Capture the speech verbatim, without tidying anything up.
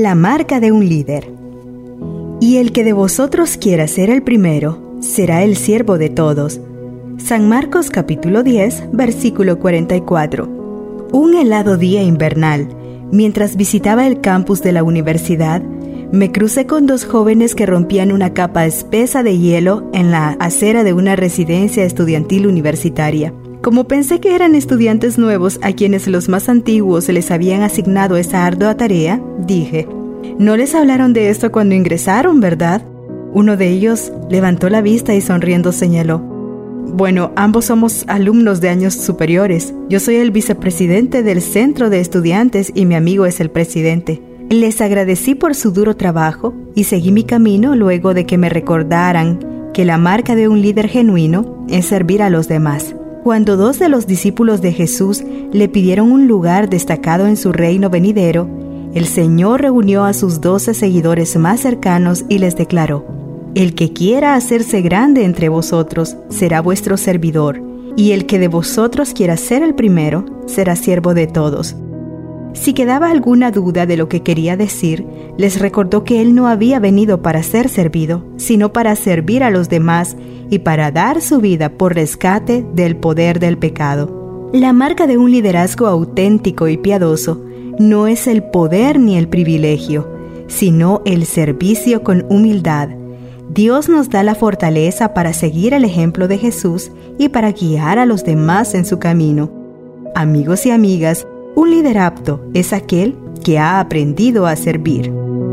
La marca de un líder. Y el que de vosotros quiera ser el primero, será el siervo de todos. San Marcos capítulo diez, versículo cuarenta y cuatro. Un helado día invernal, mientras visitaba el campus de la universidad, me crucé con dos jóvenes que rompían una capa espesa de hielo en la acera de una residencia estudiantil universitaria. Como pensé que eran estudiantes nuevos a quienes los más antiguos les habían asignado esa ardua tarea, dije: «No les hablaron de esto cuando ingresaron, ¿verdad?». Uno de ellos levantó la vista y sonriendo señaló: «Bueno, ambos somos alumnos de años superiores. Yo soy el vicepresidente del centro de estudiantes y mi amigo es el presidente». Les agradecí por su duro trabajo y seguí mi camino luego de que me recordaran que la marca de un líder genuino es servir a los demás. Cuando dos de los discípulos de Jesús le pidieron un lugar destacado en su reino venidero, el Señor reunió a sus doce seguidores más cercanos y les declaró: «El que quiera hacerse grande entre vosotros será vuestro servidor, y el que de vosotros quiera ser el primero será siervo de todos». Si quedaba alguna duda de lo que quería decir, les recordó que él no había venido para ser servido, sino para servir a los demás y para dar su vida por rescate del poder del pecado. La marca de un liderazgo auténtico y piadoso no es el poder ni el privilegio, sino el servicio con humildad. Dios nos da la fortaleza para seguir el ejemplo de Jesús y para guiar a los demás en su camino. Amigos y amigas, un líder apto es aquel que ha aprendido a servir.